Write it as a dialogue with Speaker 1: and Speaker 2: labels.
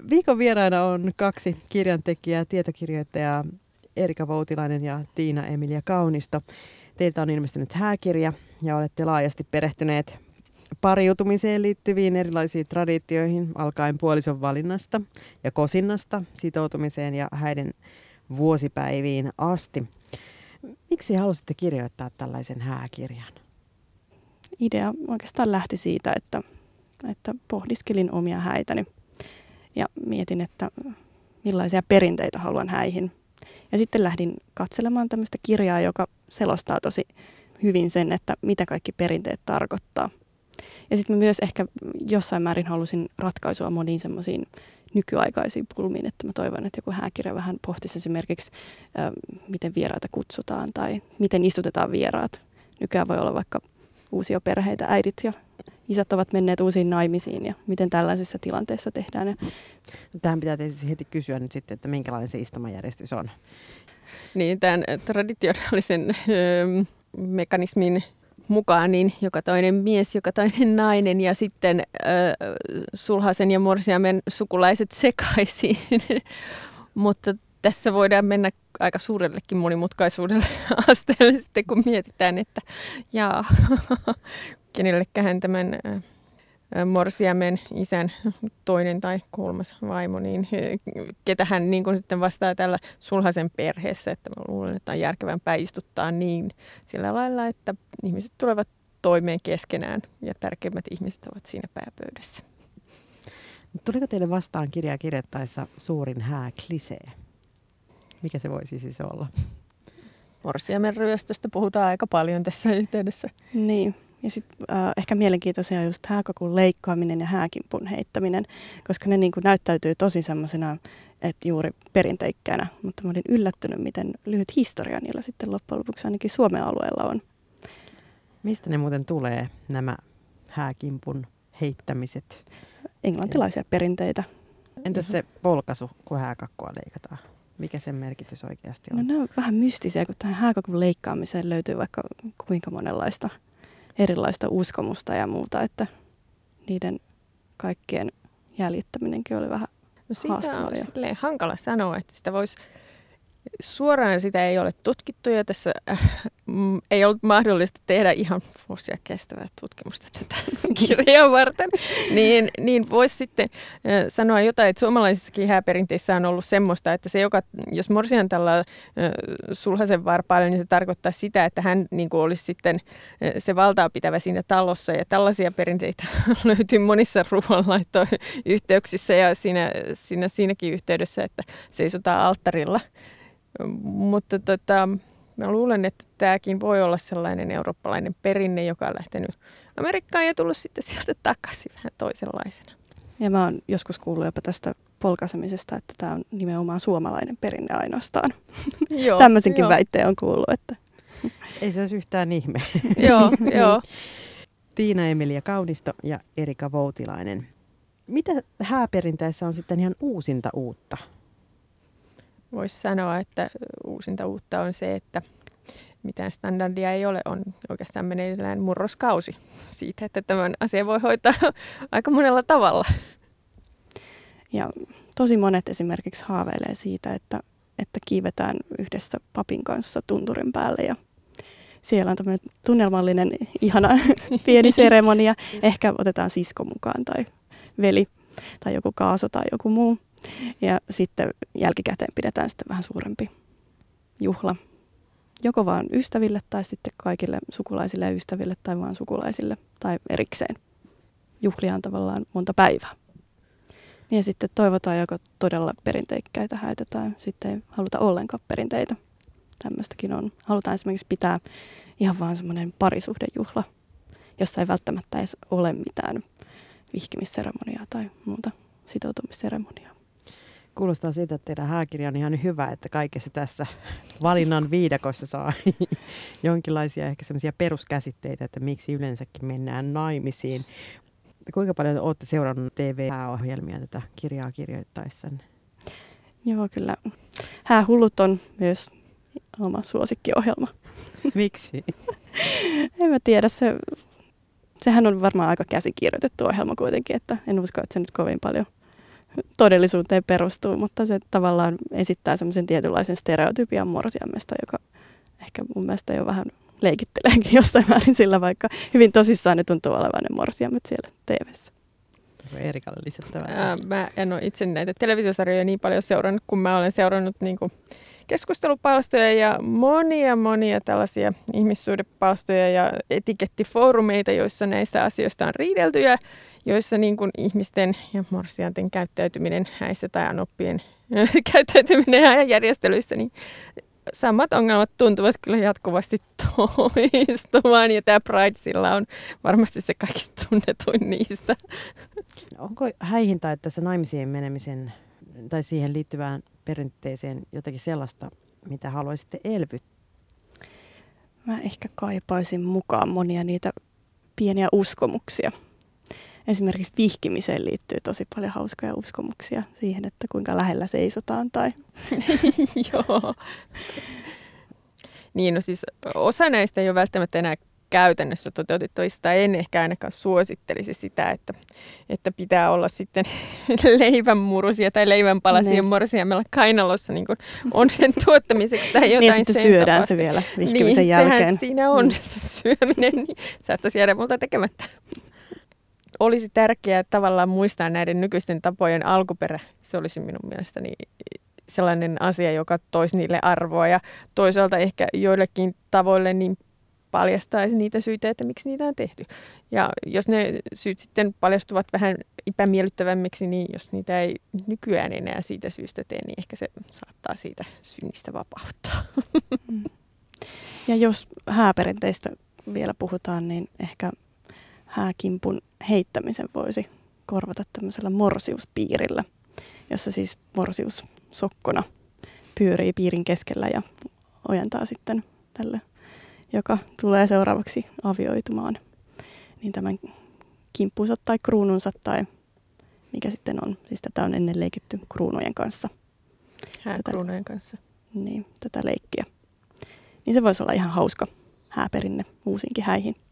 Speaker 1: Viikon vieraina on kaksi kirjantekijää, tietokirjoittajaa Erika Voutilainen ja Tiina-Emilia Kaunisto. Teiltä on ilmestynyt hääkirja ja olette laajasti perehtyneet pariutumiseen liittyviin erilaisiin traditioihin, alkaen puolison valinnasta ja kosinnasta, sitoutumiseen ja häiden vuosipäiviin asti. Miksi halusitte kirjoittaa tällaisen hääkirjan?
Speaker 2: Idea oikeastaan lähti siitä, että pohdiskelin omia häitäni ja mietin, että millaisia perinteitä haluan häihin. Ja sitten lähdin katselemaan tämmöistä kirjaa, joka selostaa tosi hyvin sen, että mitä kaikki perinteet tarkoittaa. Ja sitten mä myös ehkä jossain määrin halusin ratkaisua moniin semmoisiin nykyaikaisiin pulmiin, että mä toivon, että joku hääkirja vähän pohtisi esimerkiksi, miten vieraita kutsutaan tai miten istutetaan vieraat. Nykyään voi olla vaikka uusia perheitä, äidit ja isät ovat menneet uusiin naimisiin ja miten tällaisissa tilanteissa tehdään.
Speaker 1: Tähän pitää tietysti heti kysyä nyt sitten, että minkälainen se istumajärjestys on.
Speaker 3: Niin, tämän traditionaalisen mekanismin mukaan niin joka toinen mies, joka toinen nainen ja sitten sulhasen ja morsiamen sukulaiset sekaisin. Mutta tässä voidaan mennä aika suurellekin monimutkaisuudelle asteelle sitten, kun mietitään, että kenellekähän tämän morsiamen isän toinen tai kolmas vaimo, niin ketä hän niin kuin sitten vastaa tällä sulhasen perheessä, että mä luulen, että on järkevämpää istuttaa niin sillä lailla, että ihmiset tulevat toimeen keskenään ja tärkeimmät ihmiset ovat siinä pääpöydässä.
Speaker 1: Tuliko teille vastaan kirjaa kirjoittaessa suurin hääklisee? Mikä se voisi siis olla?
Speaker 3: Morsiamen ryöstöstä puhutaan aika paljon tässä yhteydessä.
Speaker 2: Niin. Ja sitten ehkä mielenkiintoisia just hääkokun leikkaaminen ja hääkimpun heittäminen, koska ne niin kuin näyttäytyy tosi semmoisena, että juuri perinteikkäänä. Mutta mä olin yllättynyt, miten lyhyt historia niillä sitten loppujen lopuksi ainakin Suomen alueella on.
Speaker 1: Mistä ne muuten tulee, nämä hääkimpun heittämiset?
Speaker 2: Englantilaisia perinteitä.
Speaker 1: Entäs se polkaisu, kun hääkakkua leikataan? Mikä sen merkitys oikeasti on?
Speaker 2: No ne on vähän mystisiä, kun tähän hääkokun leikkaamiseen löytyy vaikka kuinka monenlaista erilaista uskomusta ja muuta, että niiden kaikkien jäljittäminenkin oli vähän haastavaa.
Speaker 3: Siitä on hankala sanoa, että sitä voisi suoraan sitä ei ole tutkittu ja tässä ei ollut mahdollista tehdä ihan vuosia kestävää tutkimusta tätä kirjaa varten, niin voisi sitten sanoa jotain, että suomalaisissakin hääperinteissä on ollut semmoista, että se jos morsian tällä sulhasen varpaille, niin se tarkoittaa sitä, että hän niin kuin olisi sitten se valtaa pitävä siinä talossa ja tällaisia perinteitä löytyy monissa ruoanlaittoyhteyksissä ja siinäkin yhteydessä, että seisotaan alttarilla. Mutta mä luulen, että tämäkin voi olla sellainen eurooppalainen perinne, joka on lähtenyt Amerikkaan ja tullut sitten sieltä takaisin vähän toisenlaisena.
Speaker 2: Ja mä oon joskus kuullut jopa tästä polkaisemisesta, että tämä on nimenomaan suomalainen perinne ainoastaan. Tämmöisenkin väitteen on kuullut. Että.
Speaker 1: Ei se olisi yhtään ihme.
Speaker 3: Joo.
Speaker 1: Tiina-Emilia Kaunisto ja Erika Voutilainen. Mitä hääperinteissä on sitten ihan uusinta uutta?
Speaker 3: Voisi sanoa, että uusinta uutta on se, että mitään standardia ei ole, on oikeastaan meneillään murroskausi siitä, että tämän asian voi hoitaa aika monella tavalla.
Speaker 2: Ja tosi monet esimerkiksi haaveilee siitä, että kiivetään yhdessä papin kanssa tunturin päälle ja siellä on tämmöinen tunnelmallinen, ihana pieni seremonia. Ehkä otetaan sisko mukaan tai veli tai joku kaaso tai joku muu. Ja sitten jälkikäteen pidetään sitten vähän suurempi juhla. Joko vaan ystäville tai sitten kaikille sukulaisille ja ystäville tai vaan sukulaisille tai erikseen. Juhlia on tavallaan monta päivää. Ja sitten toivotaan joko todella perinteikkäitä häitä tai sitten ei haluta ollenkaan perinteitä. Tämmöistäkin on. Halutaan esimerkiksi pitää ihan vaan semmoinen parisuhdejuhla, jossa ei välttämättä edes ole mitään vihkimisseremoniaa tai muuta sitoutumisseremoniaa.
Speaker 1: Kuulostaa siitä, että teidän hääkirja on ihan hyvä, että kaikessa tässä valinnan viidakossa saa jonkinlaisia ehkä semmoisia peruskäsitteitä, että miksi yleensäkin mennään naimisiin. Kuinka paljon olette seurannut TV-ohjelmia tätä kirjaa kirjoittaessanne?
Speaker 2: Joo, kyllä. Häähullut on myös oma suosikkiohjelma.
Speaker 1: Miksi?
Speaker 2: En mä tiedä. Sehän on varmaan aika käsikirjoitettu ohjelma kuitenkin, että en usko, että se nyt kovin paljon todellisuuteen perustuu, mutta se tavallaan esittää semmoisen tietynlaisen stereotypian morsiammesta, joka ehkä mun mielestä jo vähän leikitteleekin jossain määrin sillä, vaikka hyvin tosissaan ne tuntuu olevan ne morsiammet siellä TV:ssä.
Speaker 1: Erikalle lisättävää.
Speaker 3: Mä en ole itse näitä televisiosarjoja niin paljon seurannut, kun mä olen seurannut niin kuin keskustelupalstoja ja monia tällaisia ihmissuhdepalstoja ja etikettifoorumeita, joissa näistä asioista on riidelty ja joissa niin kuin ihmisten ja morsianten käyttäytyminen häissä tai anoppien käyttäytyminen ja järjestelyissä, niin samat ongelmat tuntuvat kyllä jatkuvasti toistumaan ja tämä Pride sillä on varmasti se kaikista tunnetuin niistä.
Speaker 1: Onko häihin tai tässä naimisiin menemisen tai siihen liittyvään perinteeseen jotakin sellaista, mitä haluaisitte elvyttää?
Speaker 2: Mä ehkä kaipaisin mukaan monia niitä pieniä uskomuksia. Esimerkiksi vihkimiseen liittyy tosi paljon hauskoja uskomuksia siihen, että kuinka lähellä seisotaan tai...
Speaker 3: Joo. Niin, no siis osa näistä ei ole välttämättä enää käytännössä toteutettavista. En ehkä ainakaan suosittelisi sitä, että pitää olla sitten leivänmurusia tai leivänpalasien morsiamella kainalossa niin kuin on sen tuottamiseksi tai jotain.
Speaker 2: Niin sitten syödään tapasta. Se vielä vihkimisen
Speaker 3: niin,
Speaker 2: jälkeen.
Speaker 3: Siinä on se syöminen, niin saattaisi jäädä multa tekemättä. Olisi tärkeää tavallaan muistaa näiden nykyisten tapojen alkuperä. Se olisi minun mielestäni sellainen asia, joka toisi niille arvoa ja toisaalta ehkä joillekin tavoille niin paljastaisi niitä syitä, että miksi niitä on tehty. Ja jos ne syyt sitten paljastuvat vähän epämiellyttävämmiksi, niin jos niitä ei nykyään enää siitä syystä tee, niin ehkä se saattaa siitä synnistä vapauttaa.
Speaker 2: Ja jos hääperinteistä vielä puhutaan, niin ehkä hääkimpun heittämisen voisi korvata tämmöisellä morsiuspiirillä, jossa siis morsius sokkona pyörii piirin keskellä ja ojentaa sitten tälle, joka tulee seuraavaksi avioitumaan, niin tämän kimppunsa tai kruununsa tai mikä sitten on. Siis tätä on ennen leikitty kruunujen kanssa.
Speaker 3: Hääkruunujen kanssa.
Speaker 2: Niin, tätä leikkiä. Niin se voisi olla ihan hauska hääperinne uusinkin häihin.